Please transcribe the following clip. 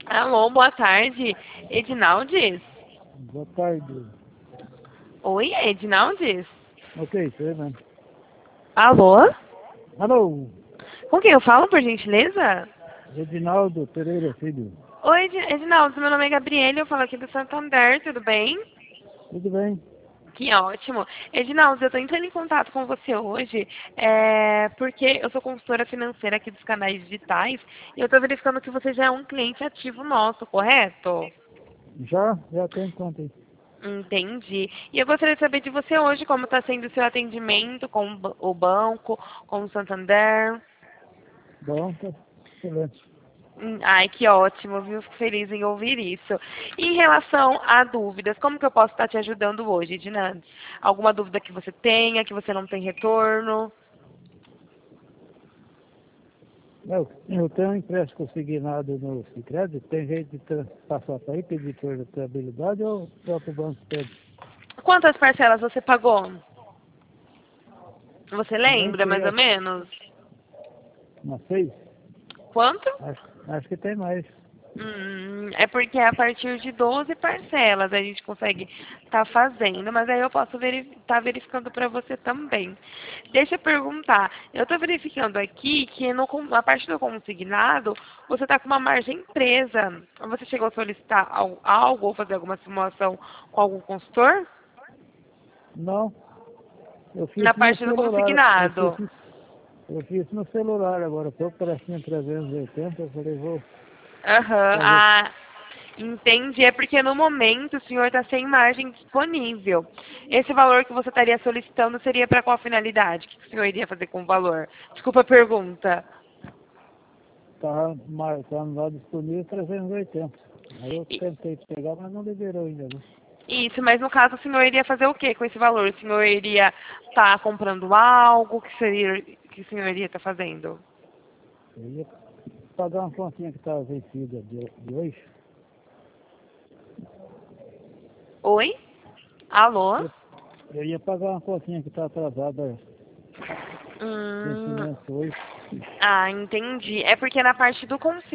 Alô, boa tarde. Edinaldes? Boa tarde. Oi, Edinaldes? Ok, isso aí mesmo. Alô? Alô, Com quem eu falo, por gentileza? Edinaldo Pereira Filho. Oi, Edinaldes, meu nome é Gabriela, eu falo aqui do Santander, tudo bem? Tudo bem? Que ótimo. Edinaldes, eu estou entrando em contato com você hoje porque eu sou consultora financeira aqui dos canais digitais e eu estou verificando que você já é um cliente ativo nosso, correto? Já tem conta aí. Entendi. E eu gostaria de saber de você hoje como está sendo o seu atendimento com o banco, com o Santander. Bom, tá excelente. Ai, que ótimo, viu? Fico feliz em ouvir isso. Em relação a dúvidas, como que eu posso estar te ajudando hoje, Edinandes? Alguma dúvida que você tenha, que você não tem retorno? Eu tenho um empréstimo consignado no Sicredi. Tem jeito de passar para aí, pedir portabilidade ou o próprio banco pede? Quantas parcelas você pagou? Você Nem lembra, sei, mais ou acho, menos? umas 6? Quanto? Acho que tem mais. É porque a partir de 12 parcelas a gente consegue estar fazendo, mas aí eu posso estar verificando para você também. Deixa eu perguntar, eu estou verificando aqui que na parte do consignado você está com uma margem presa. Você chegou a solicitar algo ou fazer alguma simulação com algum consultor? Não, eu Na fiz no parte do celular. consignado. Eu fiz no celular agora. Estou parecendo 380. Eu falei, vou Aham, fazer. entendi. É porque no momento o senhor está sem margem disponível. Esse valor que você estaria solicitando seria para qual finalidade? O que o senhor iria fazer com o valor? Desculpa a pergunta. Estava marcando lá disponível 380. Aí eu I- tentei pegar, mas não liberou ainda, né? Isso, mas no caso o senhor iria fazer o que com esse valor? O senhor iria estar comprando algo? Que o senhor iria estar fazendo? Eu ia pagar uma continha que estava vencida de hoje. Oi? Alô? Eu, eu ia pagar uma continha que está atrasada, Hum, vencimento hoje. entendi. É porque na parte do